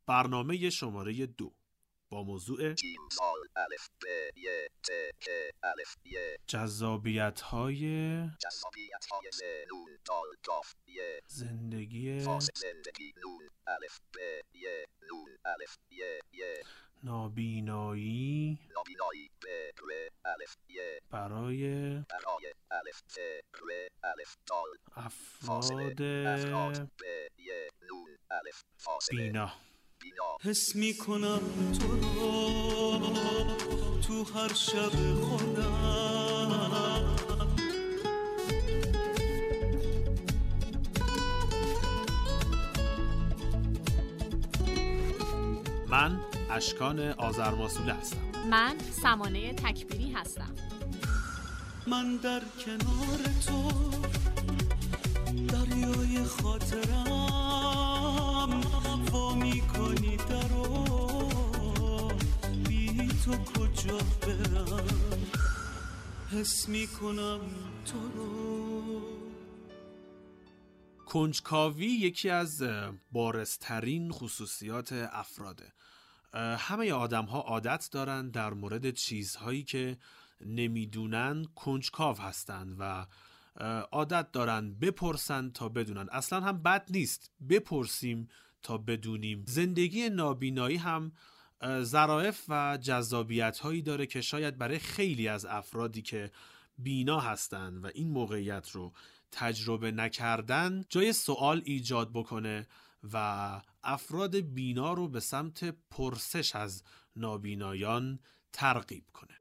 برنامه شماره 2 با موضوع جذابیت‌های زندگی نابینایی برای افراد بینا. حس میکنم تو رو تو هر شب خودم. من اشکان آذرماسوله هستم. من سمانه تکبیری هستم. من در کنار تو دریای خاطرم وا میکنی درو بی تو کجا برم. حس میکنم تو رو. کنجکاوی یکی از بارزترین خصوصیات افراده. همه آدم ها عادت دارن در مورد چیزهایی که نمیدونن کنجکاو هستن و عادت دارن بپرسن تا بدونن. اصلا هم بد نیست بپرسیم تا بدونیم. زندگی نابینایی هم ظرافت و جذابیت هایی داره که شاید برای خیلی از افرادی که بینا هستن و این موقعیت رو تجربه نکردن جای سوال ایجاد بکنه و افراد بینا رو به سمت پرسش از نابینایان ترغیب کنه.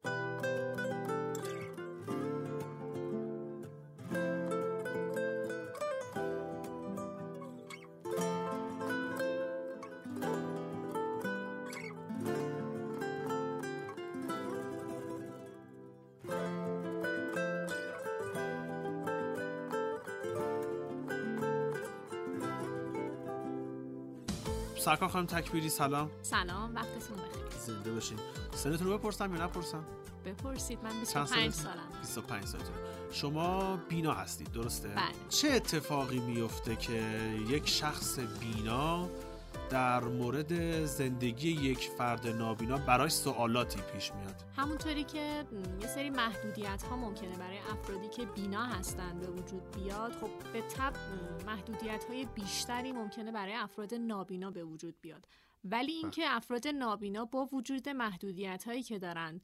سرکار خانم تکبیری سلام. سلام، وقتتون بخیر. زنده باشین. سنتون رو بپرسم یا نپرسم؟ بپرسید. من 25 سالم. 25 سالتونه. شما بینا هستید درسته؟ بله. چه اتفاقی میفته که یک شخص بینا در مورد زندگی یک فرد نابینا براش سوالاتی پیش میاد؟ همونطوری که یه سری محدودیت ها ممکنه برای افرادی که بینا هستن به وجود بیاد، خب به طب محدودیت های بیشتری ممکنه برای افراد نابینا به وجود بیاد. ولی اینکه افراد نابینا با وجود محدودیت هایی که دارن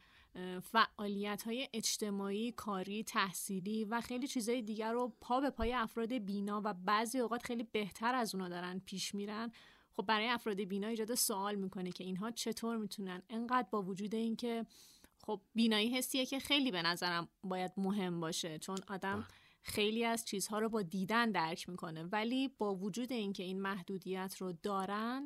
فعالیت های اجتماعی، کاری، تحصیلی و خیلی چیزای دیگر رو پا به پای افراد بینا و بعضی اوقات خیلی بهتر از اونا دارن پیش میرن، خب برای افراد بینا ایجاد سوال میکنه که اینها چطور میتونن انقدر با وجود اینکه خب بینایی حسیه که خیلی به نظرم باید مهم باشه، چون آدم خیلی از چیزها رو با دیدن درک میکنه، ولی با وجود اینکه این محدودیت رو دارن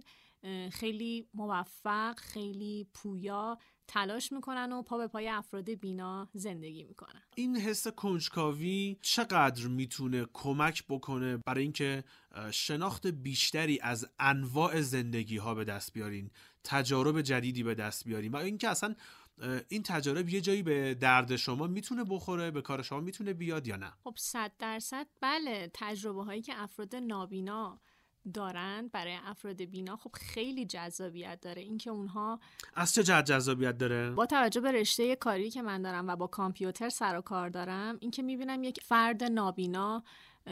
خیلی موفق، خیلی پویا تلاش میکنن و پا به پای افراد بینا زندگی میکنن. این حس کنجکاوی چقدر میتونه کمک بکنه برای اینکه شناخت بیشتری از انواع زندگی ها به دست بیارین، تجارب جدیدی به دست بیارین و اینکه اصلا این تجارب یه جایی به درد شما میتونه بخوره، به کار شما میتونه بیاد یا نه؟ خب 100% بله. تجربه هایی که افراد نابینا دارن برای افراد بینا خب خیلی جذابیت داره. اینکه اونها از چه جهت جذابیت داره؟ با توجه به رشته کاری که من دارم و با کامپیوتر سر و کار دارم، اینکه میبینم یک فرد نابینا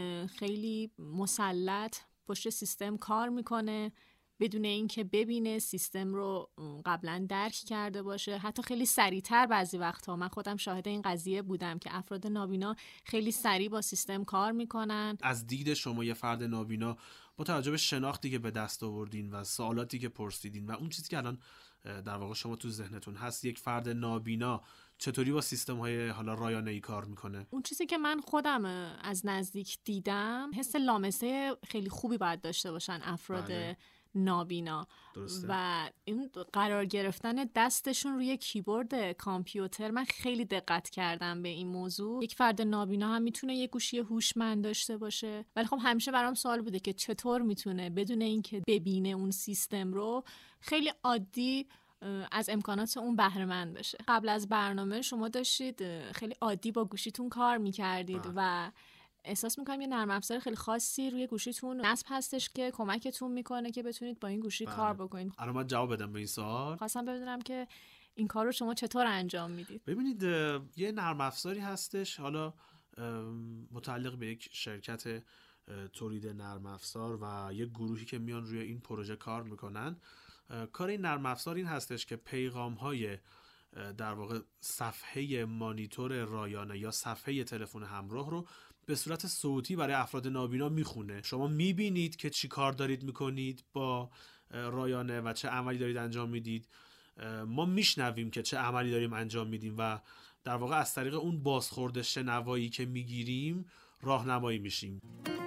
خیلی مسلط پشت سیستم کار میکنه بدون اینکه ببینه سیستم رو قبلا درک کرده باشه، حتی خیلی سریعتر بعضی وقتها. من خودم شاهد این قضیه بودم که افراد نابینا خیلی سریع با سیستم کار میکنن. از دید شما یه فرد نابینا با توجه به شناختی که به دست آوردین و سوالاتی که پرسیدین و اون چیزی که الان در واقع شما تو ذهنتون هست، یک فرد نابینا چطوری با سیستم‌های حالا رایانه‌ای کار میکنه؟ اون چیزی که من خودم از نزدیک دیدم، حس لامسه خیلی خوبی باید داشته باشن افراد نابینا. درسته. و این قرار گرفتن دستشون روی کیبورد کامپیوتر، من خیلی دقت کردم به این موضوع. یک فرد نابینا هم میتونه یک گوشی هوشمند داشته باشه، ولی خب همیشه برام سوال بوده که چطور میتونه بدون اینکه ببینه اون سیستم رو خیلی عادی از امکانات اون بهره مند بشه. قبل از برنامه شما داشتید خیلی عادی با گوشیتون کار میکردید و احساس میکنم یه نرم افزار خیلی خاصی روی گوشیتون نصب هستش که کمکتون میکنه که بتونید با این گوشی کار بکنید. الان من جواب بدم به این سوال. خواستم بدونم که این کار رو شما چطور انجام میدید؟ ببینید یه نرم افزاری هستش، حالا متعلق به یک شرکت تولید نرم افزار و یک گروهی که میان روی این پروژه کار میکنن. کار این نرم افزار این هستش که پیغام‌های در واقع صفحه مانیتور رایانه یا صفحه تلفن همراه رو به صورت صوتی برای افراد نابینا میخونه. شما میبینید که چی کار دارید میکنید با رایانه و چه عملی دارید انجام میدید. ما میشنویم که چه عملی داریم انجام میدیم و در واقع از طریق اون بازخورد شنوایی که میگیریم راهنمایی میشیم.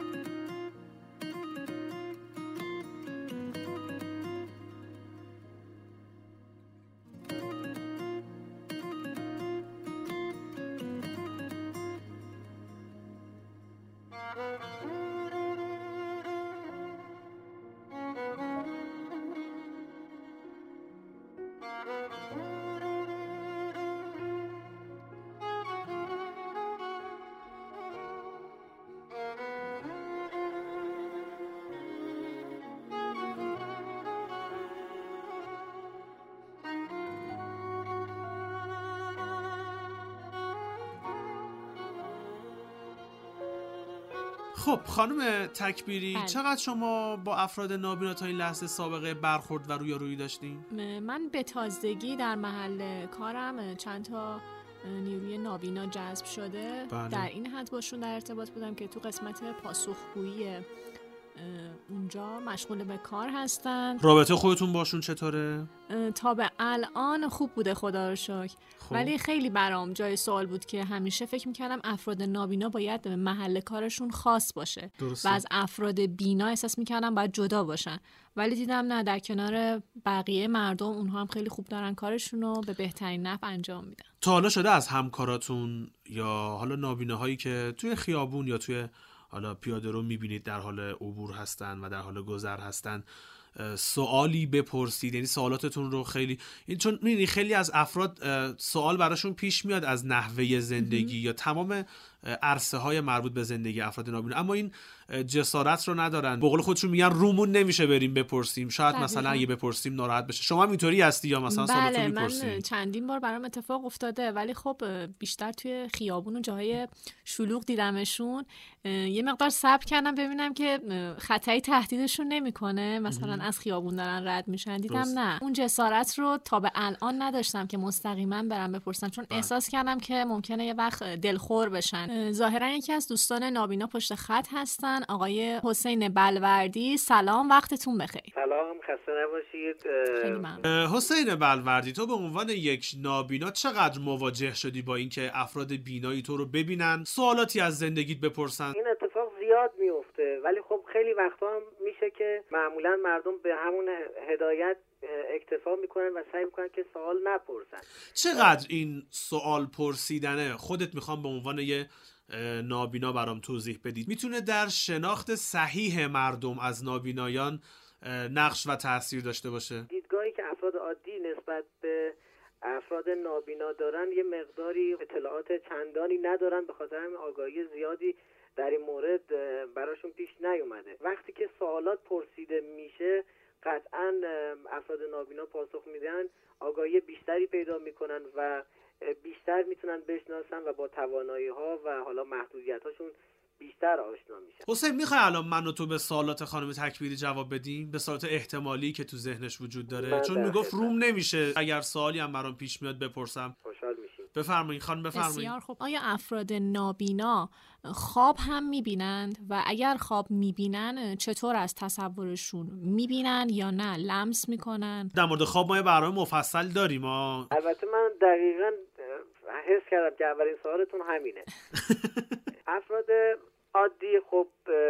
خب خانم تکبیری، چقدر شما با افراد نابینا تا این لحظه سابقه برخورد و رویارویی داشتین؟ من به تازگی در محل کارم چند تا نیروی نابینا جذب شده. بله. در این حد باشون در ارتباط بودم که تو قسمت پاسخگویی اونجا مشغول به کار هستن. رابطه خودتون باشون چطوره؟ تا به الان خوب بوده خدا رو شکر. ولی خیلی برام جای سوال بود که همیشه فکر میکردم افراد نابینا باید محل کارشون خاص باشه. درسته. و از افراد بینا احساس میکردم باید جدا باشن، ولی دیدم نه، در کنار بقیه مردم اونها هم خیلی خوب دارن کارشون رو به بهترین نحو انجام میدن. تا حالا شده از همکاراتون یا حالا نابیناهایی که توی خیابون یا توی حالا پیاده رو میبینید در حال عبور هستن و در حال گذر هستن سوالی بپرسید؟ یعنی سوالاتتون رو خیلی چون می‌بینی خیلی از افراد سوال براشون پیش میاد از نحوه زندگی یا تمام عرصه های مربوط به زندگی افراد نابینا، اما این جسارت رو ندارن. به قول خودشون میگن رومون نمیشه بریم بپرسیم، شاید مثلا اگه بپرسیم ناراحت بشه. شما اینطوری هستی یا مثلا سوالاتون میپرسید؟ من چندین بار برام اتفاق افتاده، ولی خب بیشتر توی خیابون و جاهای شلوغ دیدمشون. یه مقدار صبر کردم ببینم که خطری تهدیدشون نمیکنه، مثلا از خیابون دارن رد میشن. دیدم نه، اون جسارت رو تا به الان نداشتم که مستقیما برم بپرسم، چون احساس کردم که ممکنه یه وقت دلخور بشن. ظاهرا یکی از دوستان نابینا پشت خط هستن، آقای حسین بلوردی. سلام، وقتتون بخیر. سلام، خسته نباشید. خیلی ممنون. حسین بلوردی، تو به عنوان یک نابینا چقدر مواجه شدی با اینکه افراد بینایی تو رو ببینن، سوالاتی از زندگیت بپرسن؟ این اتفاق زیاد میفته، ولی خب خیلی وقتا هم میشه که معمولا مردم به همون هدایت اکتفا میکنن و سعی میکنن که سوال نپرسن. چقدر این سوال پرسیدنه، خودت میخوام به عنوان یه نابینا برام توضیح بدید، میتونه در شناخت صحیح مردم از نابینایان نقش و تأثیر داشته باشه؟ دیدگاهی که افراد عادی نسبت به افراد نابینا دارن یه مقداری اطلاعات چندانی ندارن، به خاطر همین آگاهی زیادی در این مورد براشون پیش نیومده. وقتی که سوالات پرسیده میشه قطعاً افراد نابینا پاسخ میدن، آگاهی بیشتری پیدا میکنن و بیشتر میتونن بشناسن و با توانایی ها و حالا محدودیت هاشون بیشتر آشنا میشن. حسین، میخوای الان من و تو به سوالات خانم تکبیری جواب بدیم؟ به سوالات احتمالی که تو ذهنش وجود داره، چون میگفت روم نمیشه، اگر سوالی هم برام پیش میاد بپرسم. خوشحال میشیم. بفرمایید خانم، بفرمایید. بسیار خوب. آیا افراد نابینا خواب هم میبینند و اگر خواب میبینن چطور از تصورشون میبینن یا نه لمس میکنن؟ در مورد خواب ما یه برنامه مفصل داریم. البته من دقیقاً حس کردم که اولین سوالتون همینه. افراد عادی خب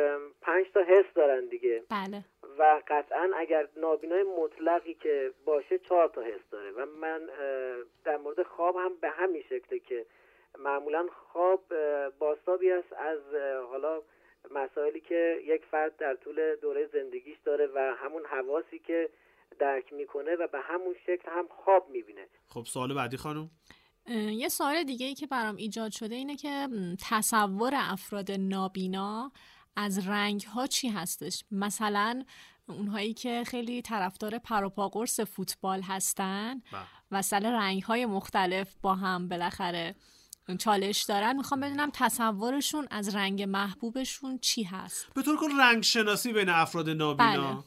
5 تا حس دارن دیگه. بله. و قطعاً اگر نابینای مطلقی که باشه 4 تا حس داره و من در مورد خواب هم به همین شکله که معمولاً خواب بازتابی است از حالا مسائلی که یک فرد در طول دوره زندگیش داره و همون حواسی که درک میکنه و به همون شکل هم خواب میبینه. خب سوال بعدی خانم. یه سوال دیگه ای که برام ایجاد شده اینه که تصور افراد نابینا از رنگ‌ها چی هستش؟ مثلا اونهایی که خیلی طرفدار پروپاگورس فوتبال هستن مثلا رنگ‌های مختلف با هم بالاخره چالش دارن، میخوام بدونم تصورشون از رنگ محبوبشون چی هست؟ به طور کل رنگ شناسی بین افراد نابینا.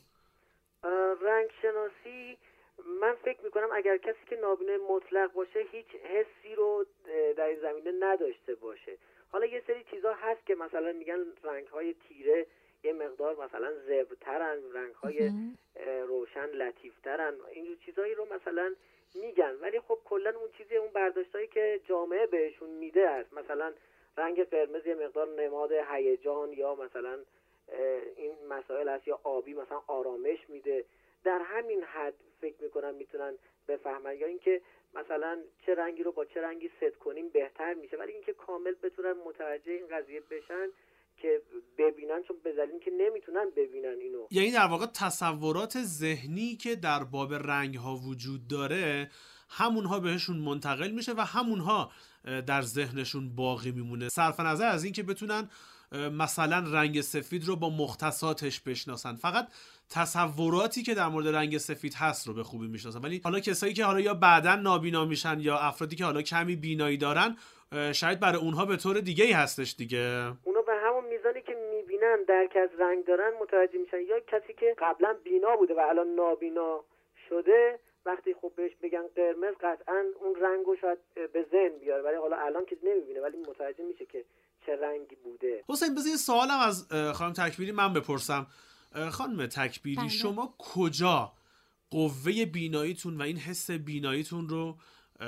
رنگ شناسی من فکر میکنم اگر کسی که نابینای مطلق باشه هیچ حسی رو در این زمینه نداشته باشه. حالا یه سری چیزا هست که مثلا میگن رنگ‌های تیره یه مقدار مثلا زبرترن، رنگ‌های روشن لطیفترن، این چیزایی رو مثلا میگن، ولی خب کلا اون چیزی اون برداشتایی که جامعه بهشون میده است. مثلا رنگ قرمز یه مقدار نماد هیجان یا مثلا این مسائل هست، یا آبی مثلا آرامش میده. در همین حد فکر میکنم میتونن بفهمن، یا اینکه مثلا چه رنگی رو با چه رنگی ست کنیم بهتر میشه، ولی اینکه کامل بتونن متوجه این قضیه بشن که ببینن، چون به دلیل اینکه نمیتونن ببینن اینو. یعنی در واقع تصورات ذهنی که در باب رنگ ها وجود داره همونها بهشون منتقل میشه و همونها در ذهنشون باقی میمونه، صرف نظر از این که بتونن مثلا رنگ سفید رو با مختصاتش بشناسن. فقط تصوراتی که در مورد رنگ سفید هست رو به خوبی میشناسن، ولی حالا کسایی که حالا یا بعداً نابینا میشن یا افرادی که حالا کمی بینایی دارن، شاید برای اونها به طور دیگه‌ای هستش دیگه. اونا به همون میزانی که میبینن درک از رنگ دارن متوجه میشن. یا کسی که قبلا بینا بوده و الان نابینا شده، وقتی خب بهش بگن قرمز قطعاً اون رنگو شاید به ذهن بیاره، ولی حالا الان که نمیبینه ولی متوجه میشه که چه رنگی بوده. حسین بذار یه سوالم از خانم تکبیری من بپرسم. خانم تکبیری بله. شما کجا قوه بیناییتون و این حس بیناییتون رو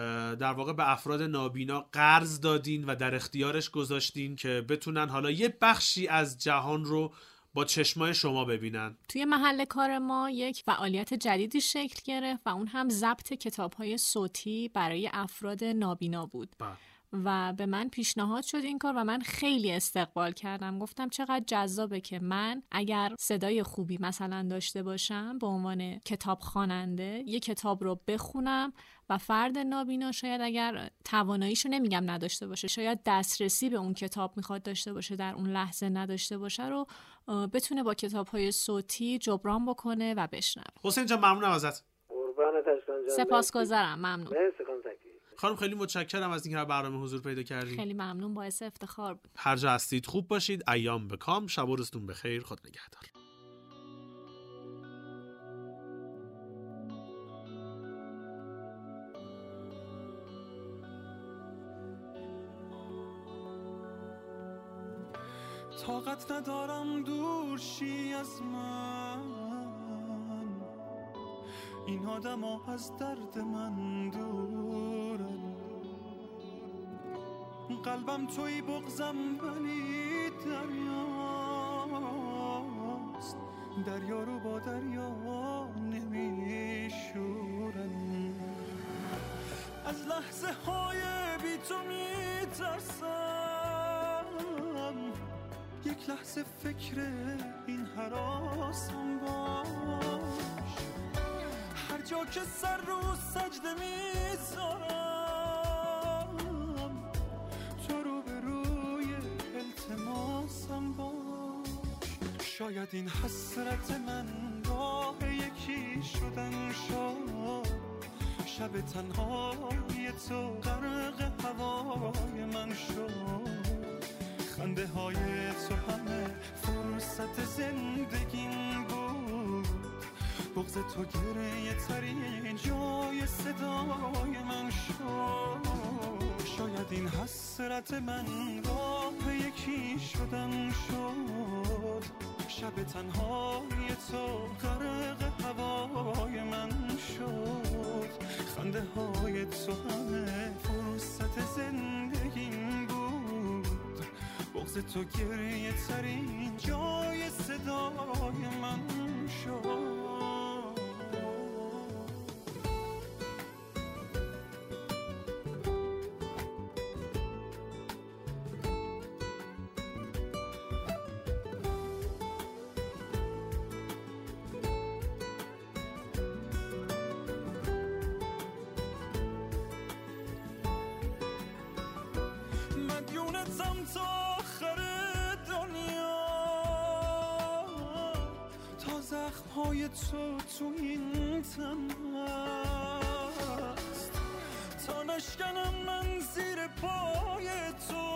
در واقع به افراد نابینا قرض دادین و در اختیارش گذاشتین که بتونن حالا یه بخشی از جهان رو با چشمای شما ببینن؟ توی محل کار ما یک فعالیت جدیدی شکل گرفت و اون هم ضبط کتاب‌های صوتی برای افراد نابینا بود. و به من پیشنهاد شد این کار و من خیلی استقبال کردم. گفتم چقدر جذابه که من اگر صدای خوبی مثلا داشته باشم به عنوان کتاب خواننده یک کتاب رو بخونم و فرد نابینا شاید اگر تواناییشو نمیگم نداشته باشه، شاید دسترسی به اون کتاب میخواد داشته باشه در اون لحظه نداشته باشه، رو بتونه با کتاب‌های صوتی جبران بکنه و بشنوه. حسین جان ممنونم ازت. قربانت اشکان جان. سپاسگزارم. ممنون. مرسی خانم تکبیری. خانم خیلی متشکرم از اینکه برنامه حضور پیدا کردید. خیلی ممنون، باعث افتخار بود. هر جا هستید خوب باشید. ایام بکام. شب و روزتون بخیر. خدا نگهدار. طاقت ندارم دور شی از من، این آدم ها از درد من دورن، قلبم توی بغزم ولی دریاست، دریا رو با دریا نمیشورن، از لحظه های بی تو میترسم، یک لحظه فکر این هراسم باش، هر جا که سر رو سجده میذارم، تو رو به روی التماسم باش، شاید این حسرت من راه یکی شدن شد، شب تنهای تو غرق هوای من شد، خنده های تو همه فرصت زندگیم بود، بغض تو گریه ترین جای صدای من شد، شاید این حسرت من راه یکی شدن شد، شب تنهای تو غرق هوای من شد، خنده های تو همه فرصت زندگیم بود، بغض تو گریه ترین جای صدای من شد. تا آخر دنیا، تا زخم‌های تو این تن هست، تا نشکنم من زیر پای تو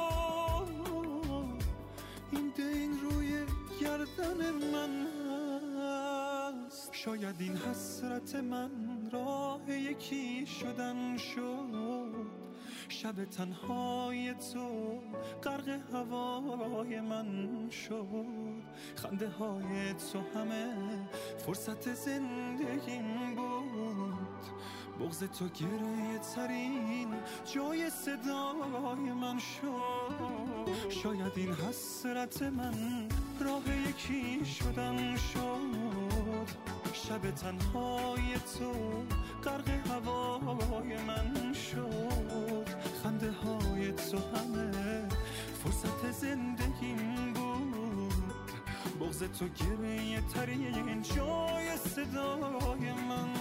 این دین روی گردن من هست. شاید این حسرت من راه یکی شدن شد، شب تنهای تو غرق هوای من شد. خنده های تو همه فرصت زندگیم بود، بغض تو گریه ترین جای صدای من شد. شاید این حسرت من راه یکی شدن شد، شب تنهای تو غرق هوای من شد. خنده های تو همه فرصت زندگیم بود، بغض تو گریه ترین جای صدای من